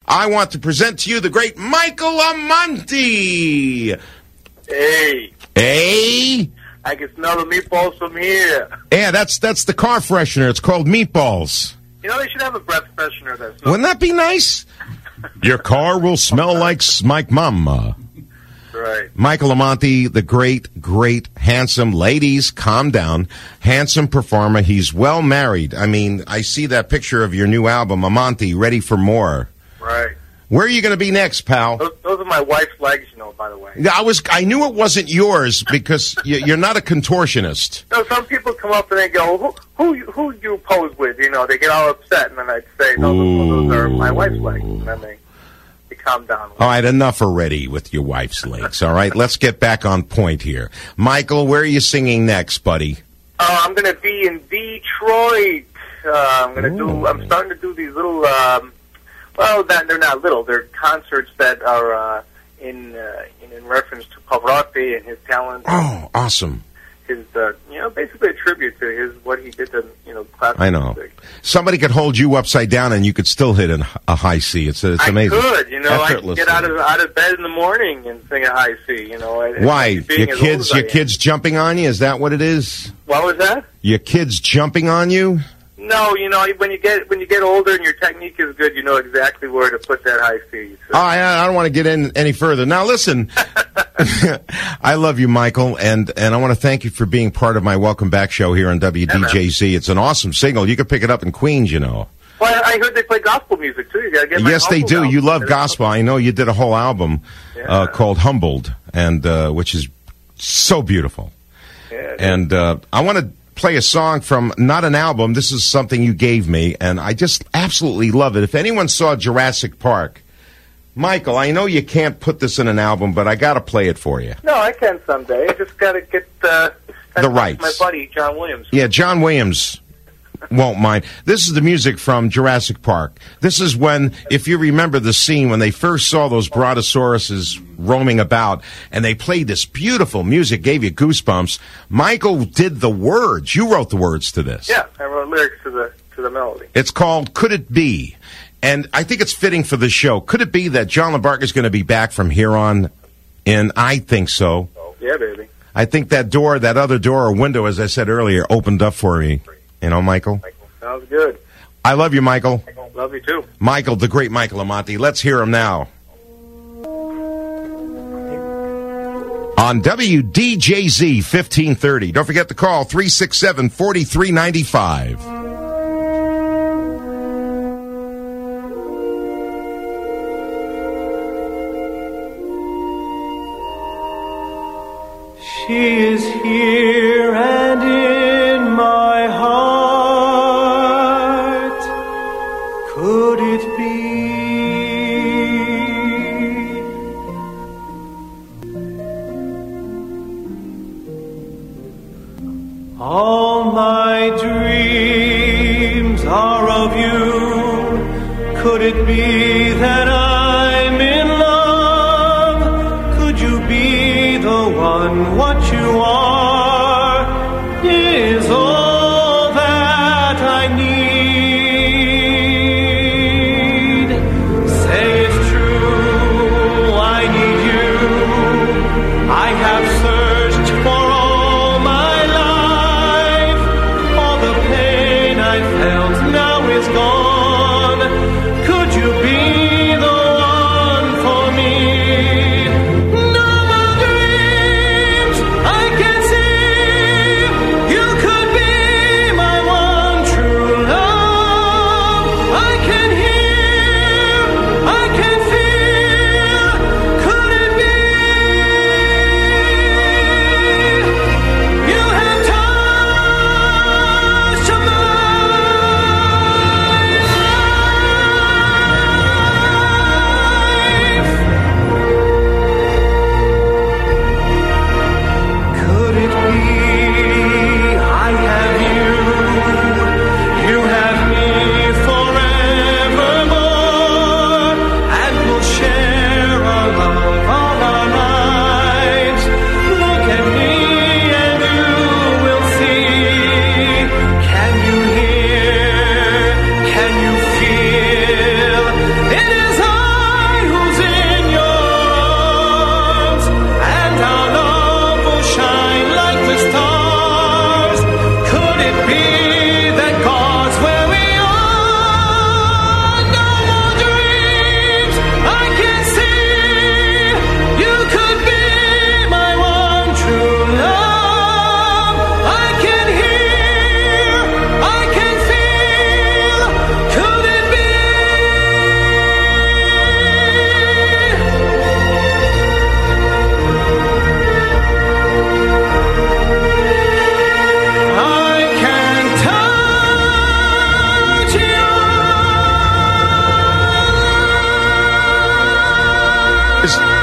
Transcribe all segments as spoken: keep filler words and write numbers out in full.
I want to present to you the great Michael Amonte. Hey. Hey? I can smell the meatballs from here. Yeah, that's that's the car freshener. It's called Meatballs. You know, they should have a breath freshener that smells. Wouldn't that be nice? Your car will smell like Smike Mama. Right. Michael Amonte, the great, great, handsome, ladies, calm down, handsome performer. He's well married. I mean, I see that picture of your new album, Amonte, Ready for More. Right. Where are you going to be next, pal? Those, those are my wife's legs, you know, by the way. I was, I knew it wasn't yours because you, you're not a contortionist. You know, some people come up and they go, who, who, you- who you pose with? You know, they get all upset, and then I'd say, no, those, those are my wife's legs. And then they, they calm down. All right, enough already with your wife's legs, all right? Let's get back on point here. Michael, where are you singing next, buddy? Uh, I'm going to be in Detroit. Uh, I'm going to do, I'm starting to do these little, um, well, that, they're not little. They're concerts that are uh, in, uh, in in reference to Pavarotti and his talent. Oh, awesome. His, uh, you know, basically a tribute to his, what he did to, you know, classical I know. music. Somebody could hold you upside down and you could still hit an, a high C. It's, it's amazing. I could, you know, I could get Effortlessly. out of out of bed in the morning and sing a high C, you know. and- Why? and being Your as old kids, as I your am. kids jumping on you? Is that what it is? What was that? Your kids jumping on you? No, you know, when you get when you get older and your technique is good, you know exactly where to put that high C. So. Oh, I, I don't want to get in any further. Now, listen, I love you, Michael, and, and I want to thank you for being part of my Welcome Back show here on W D J Z. It's an awesome single. You could pick it up in Queens, you know. Well, I heard they play gospel music, too. You gotta get my Yes, they Humbled do. album. You love There's gospel. I know you did a whole album uh, Yeah. called Humbled, and uh, which is so beautiful. Yeah, it is. And uh, I want to play a song from not an album. This is something you gave me, and I just absolutely love it. If anyone saw Jurassic Park, Michael, I know you can't put this in an album, but I got to play it for you. No, I can someday. I just got to get uh, The rights. My buddy, John Williams. Yeah, John Williams won't mind. This is the music from Jurassic Park. This is when, if you remember the scene when they first saw those brontosauruses roaming about, and they played this beautiful music, gave you goosebumps. Michael did the words. You wrote the words to this. Yeah, I wrote lyrics to the to the melody. It's called Could It Be? And I think it's fitting for the show. Could it be that John LaBarca is going to be back from here on in? I think so. Yeah, baby. I think that door, that other door or window, as I said earlier, opened up for me. You know, Michael? Sounds good. I love you, Michael. Love you, too. Michael, the great Michael Amonte. Let's hear him now. On W D J Z fifteen thirty. Don't forget to call three six seven, four three nine five. She is here and in my heart. Could it be? All my dreams are of you. Could it be that I'm in love? Could you be the one? What you are is all that I need. Say it's true, I need you. I have searched for all my life. All the pain I felt now is gone. Could you be the one for me? No more dreams I can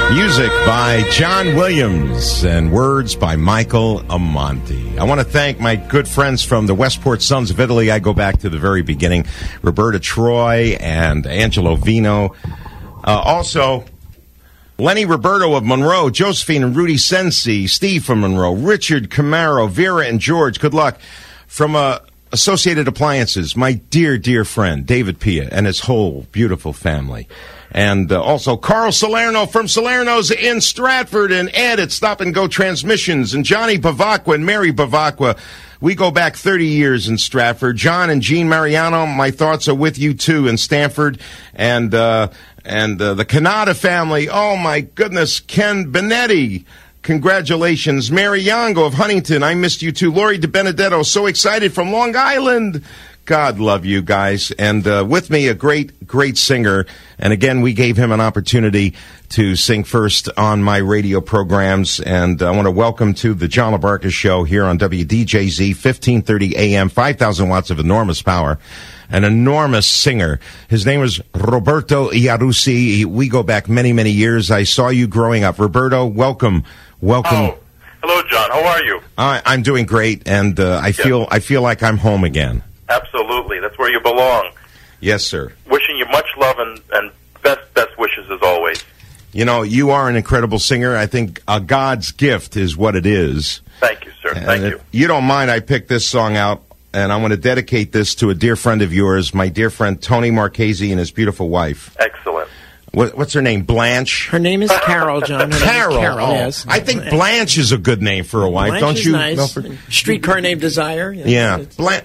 Music by John Williams and words by Michael Amonte. I want to thank my good friends from the Westport Sons of Italy. I go back to the very beginning. Roberta Troy and Angelo Vino. Uh, also, Lenny Roberto of Monroe, Josephine and Rudy Sensi, Steve from Monroe, Richard Camaro, Vera and George. Good luck. From uh, Associated Appliances, my dear, dear friend, David Pia, and his whole beautiful family. And uh, also Carl Salerno from Salerno's in Stratford, and Ed at Stop and Go Transmissions, and Johnny Bavacqua and Mary Bavacqua. We go back thirty years in Stratford. John and Jean Mariano, my thoughts are with you too in Stanford. And uh, and uh, the Canada family, oh my goodness, Ken Benetti. Congratulations. Mary Yango of Huntington, I missed you too. Lori DiBenedetto, so excited from Long Island. God love you guys. And uh, with me, a great, great singer. And again, we gave him an opportunity to sing first on my radio programs. And I want to welcome to the John LaBarca Show here on W D J Z, fifteen thirty A M, five thousand watts of enormous power. An enormous singer. His name is Roberto Iarussi. We go back many, many years. I saw you growing up. Roberto, welcome. Welcome. Oh, hello, John. How are you? Uh, I'm doing great, and uh, I feel yes. I feel like I'm home again. Absolutely. That's where you belong. Yes, sir. Wishing you much love and, and best, best wishes as always. You know, you are an incredible singer. I think a God's gift is what it is. Thank you, sir. And Thank if you. you don't mind, I picked this song out, and I want to dedicate this to a dear friend of yours, my dear friend Tony Marchese and his beautiful wife. Excellent. What, what's her name? Blanche? Her name is Carol, John. Her Carol. Name is Carol, oh. yes. I think Blanche is a good name for a wife, Blanche don't is you? nice. Milford? Streetcar Named Desire. You know, Yeah. it's- Blanche.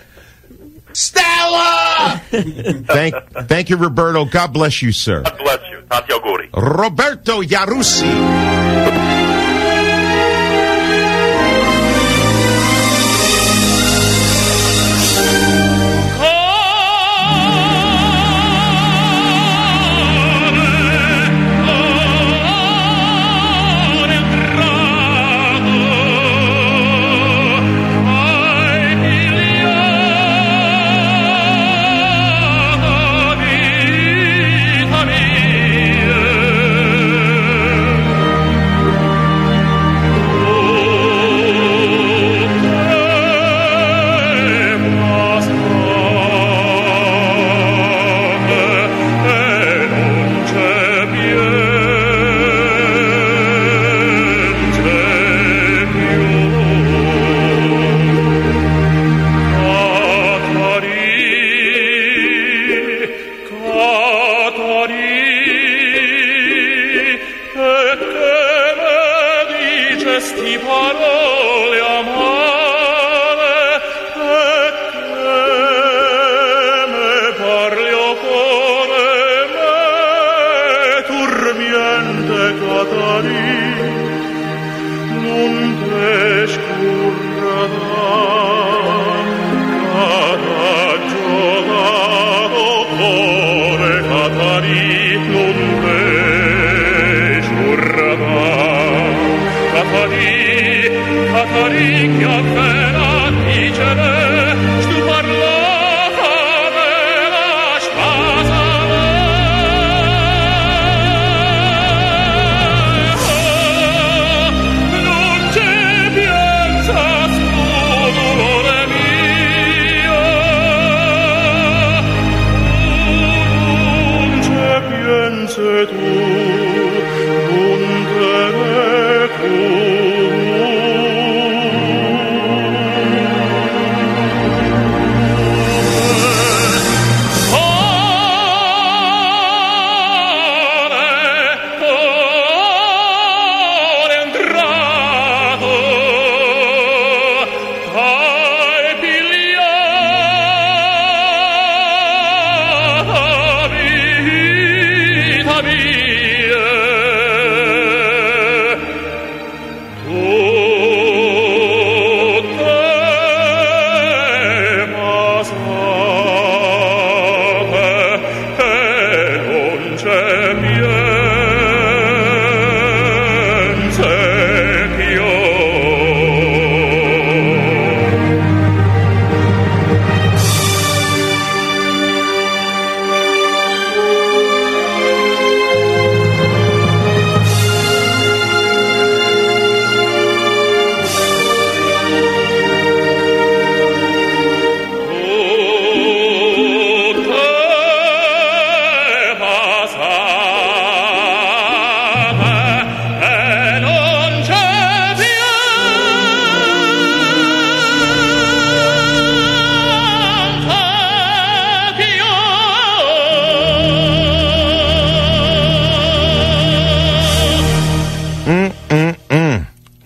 Stella! thank, thank you, Roberto. God bless you, sir. God bless you. Tanti auguri. Roberto Iarussi.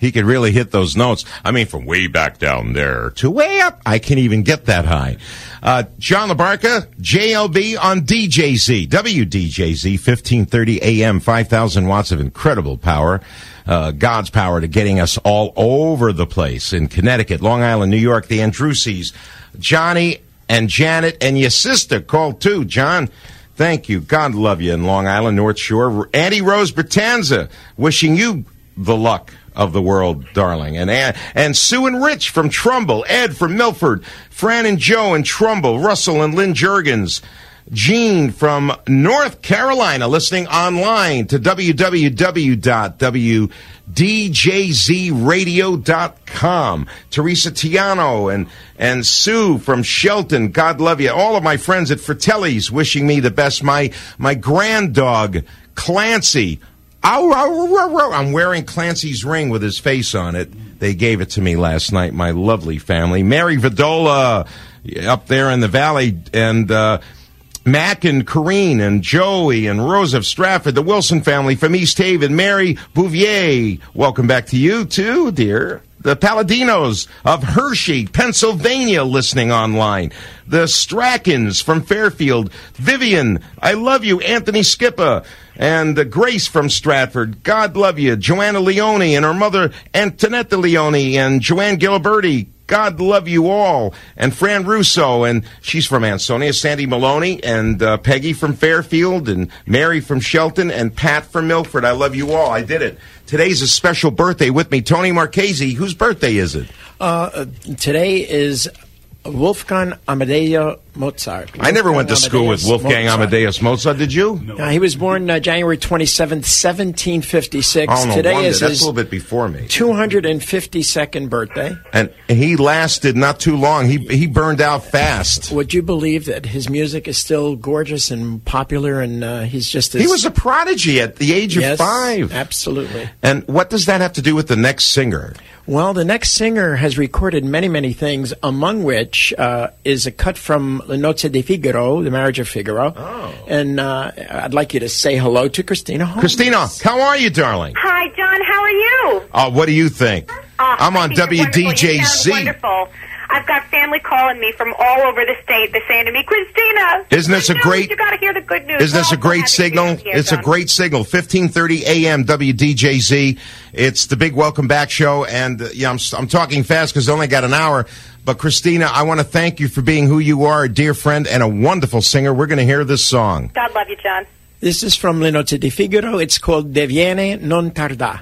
he could really hit those notes. I mean, from way back down there to way up, I can't even get that high. Uh, John LaBarca, J L B on D J Z, W D J Z, fifteen thirty A M, five thousand watts of incredible power. Uh, God's power to getting us all over the place in Connecticut, Long Island, New York, the Andrewses, Johnny and Janet and your sister called too. John, thank you. God love you in Long Island, North Shore. Auntie Rose Bertanza, wishing you the luck of the world, darling. And and Sue and Rich from Trumbull, Ed from Milford, Fran and Joe in Trumbull, Russell and Lynn Juergens, Jean from North Carolina, listening online to w w w dot w d j z radio dot com. Teresa Tiano and, and Sue from Shelton, God love you. All of my friends at Fratelli's wishing me the best. My, my grand dog, Clancy. Ow, ow, ow, ow. I'm wearing Clancy's ring with his face on it. They gave it to me last night, my lovely family. Mary Vidola up there in the valley, and uh, Mac and Corrine and Joey and Rose of Stratford, the Wilson family from East Haven. Mary Bouvier, welcome back to you too, dear. The Paladinos of Hershey, Pennsylvania, listening online. The Strackens from Fairfield. Vivian, I love you. Anthony Skippa. And uh, Grace from Stratford, God love you. Joanna Leone and her mother, Antonetta Leone, and Joanne Giliberti, God love you all. And Fran Russo, and she's from Ansonia. Sandy Maloney, and uh, Peggy from Fairfield, and Mary from Shelton, and Pat from Milford. I love you all. I did it. Today's a special birthday with me. Tony Marchese, whose birthday is it? Uh, today is Wolfgang Amadeus Mozart. I never went to Wolfgang school with Amadeus Wolfgang Mozart. Amadeus Mozart. Did you? No. Uh, he was born uh, January twenty-seventh, seventeen fifty-six. Oh, no Today wonder. is That's his a little bit before me. two hundred fifty-second birthday. And he lasted not too long. He he burned out fast. Would you believe that his music is still gorgeous and popular, and uh, he's just as... He was a prodigy at the age of yes, five. Absolutely. And what does that have to do with the next singer? Well, the next singer has recorded many, many things, among which uh, is a cut from Le Nozze di Figaro, The Marriage of Figaro. Oh. And uh, I'd like you to say hello to Christina Holmes. Christina, how are you, darling? Hi, John. How are you? Uh, what do you think? Uh, I'm I on think you're W D J Z. wonderful. You sound wonderful. I've got family calling me from all over the state. They're saying to me, Christina, Isn't this a news. great- You got to hear the good news. Isn't this Oh, a great I'm happy to signal? be here, It's a John. great signal. fifteen thirty A M W D J Z. It's the big welcome back show. And uh, yeah, I'm, I'm talking fast because I only got an hour. But Christina, I want to thank you for being who you are, a dear friend and a wonderful singer. We're going to hear this song. God love you, John. This is from Le Nozze di Figaro. It's called Deviene non tarda.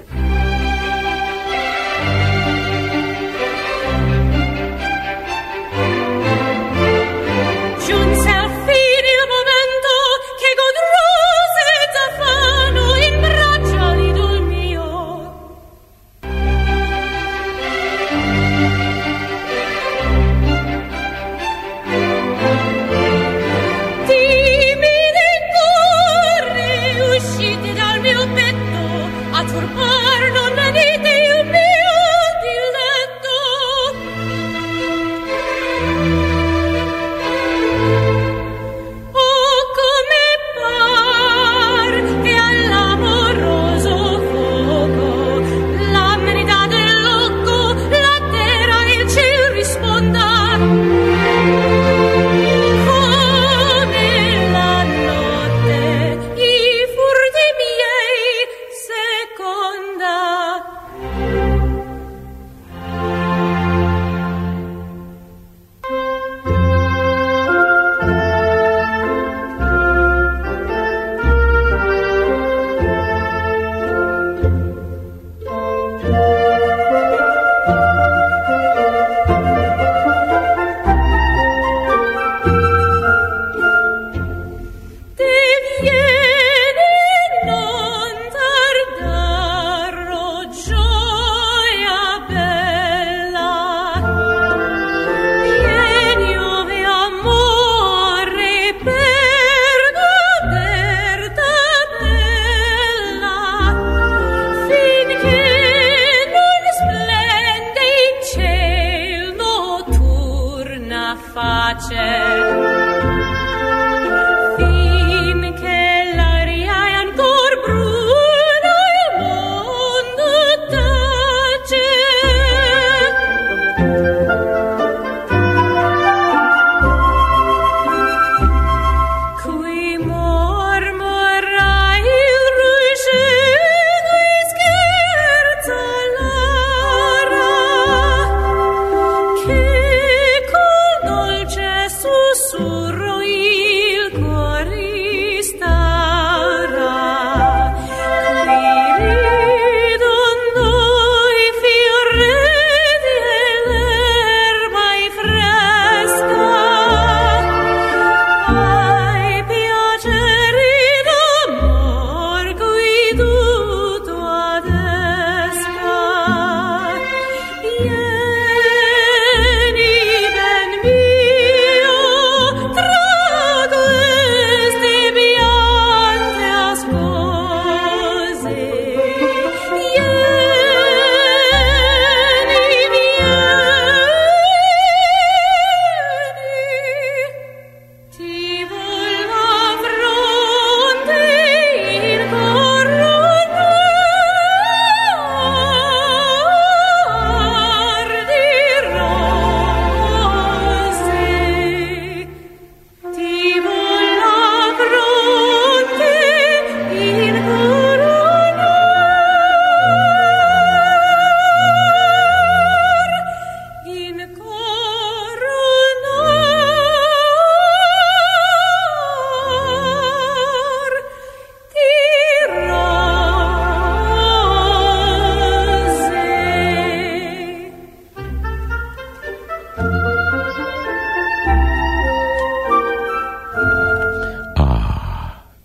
Giunse a fine il momento che con rose e zafano in braccia ridò il mio. Timide e corre uscite dal mio petto a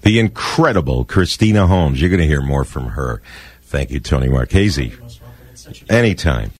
The incredible Christina Holmes. You're going to hear more from her. Thank you, Tony Marchese. Anytime.